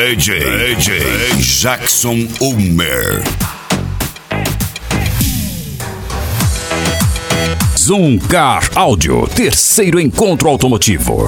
DJ Jackson Ulmer. Zoom Car Audio, terceiro encontro automotivo.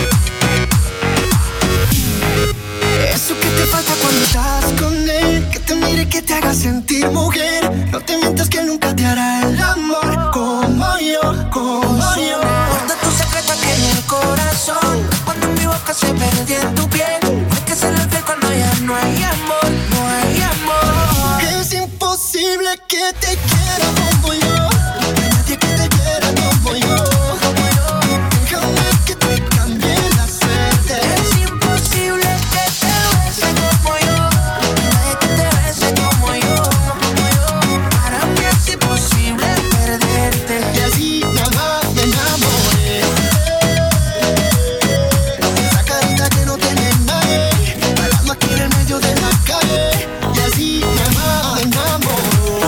Eso que te falta cuando estás con él, que te mire, que te haga sentir mujer. No te mientas que nunca te hará el amor como yo, como yo. Guarda tu secreto aquí en el corazón, cuando en mi boca se perdió en tu piel. Hay que serle fiel cuando ya no hay amor, no hay amor. Es imposible que te quiera como yo, nadie que te quiera como yo. Déjame que te cambie la suerte. Es imposible que te bese como yo, nadie que te bese como yo. Para mí es imposible perderte. Y así nada más me enamoré. Esa carita que no tiene nadie, bailando aquí en el medio de la calle. Y así nada más me enamoró.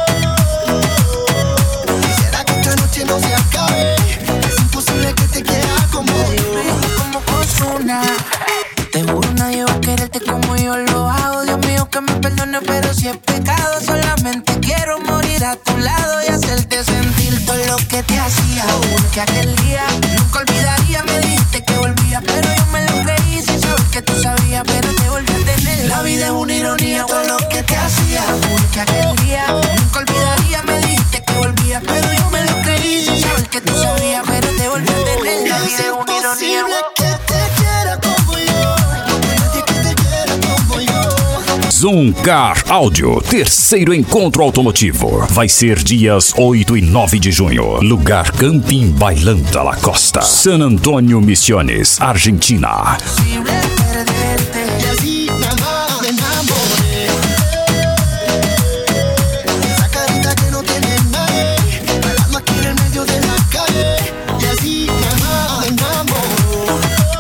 Quisiera que esta noche no se acabe. Es imposible que te quiera como yo. Como Ozuna, te juro nadie va a quererte como yo lo hago. Dios mío que me perdone, pero si es pecado, solamente quiero morir a tu lado y hacerte sentir todo lo que te hacía. Porque aquel día nunca olvidaría, me dijiste que volvía, pero yo me lo creí sin saber que tú sabías, pero te volví a tener. La vida es una ironía, todo lo que te hacía. Porque aquel día nunca olvidaría, me dijiste que volvía, pero yo me lo creí sin saber que tú sabías, pero te volví a tener. La vida es una ironía. Que te quiera como yo, nadie que te quiera como yo. Zoom Car Audio, terceiro encontro automotivo. Vai ser dias 8 e 9 de junho. Lugar Camping Bailanta La Costa, San Antonio Misiones, Argentina. Imposible perderte. Y así nada más me enamoré. Esa carita que no tiene nadie, bailando aquí en el medio de la calle. Y así nada más me enamoró.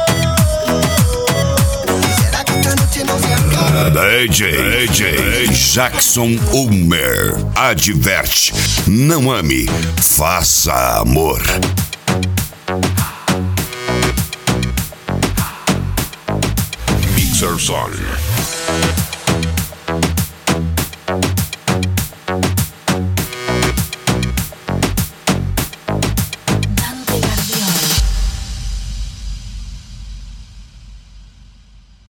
Quisiera que esta noche no se acabe. DJ Jackson Ulmer. Adverte, não ame, faça amor. Mixer Zone.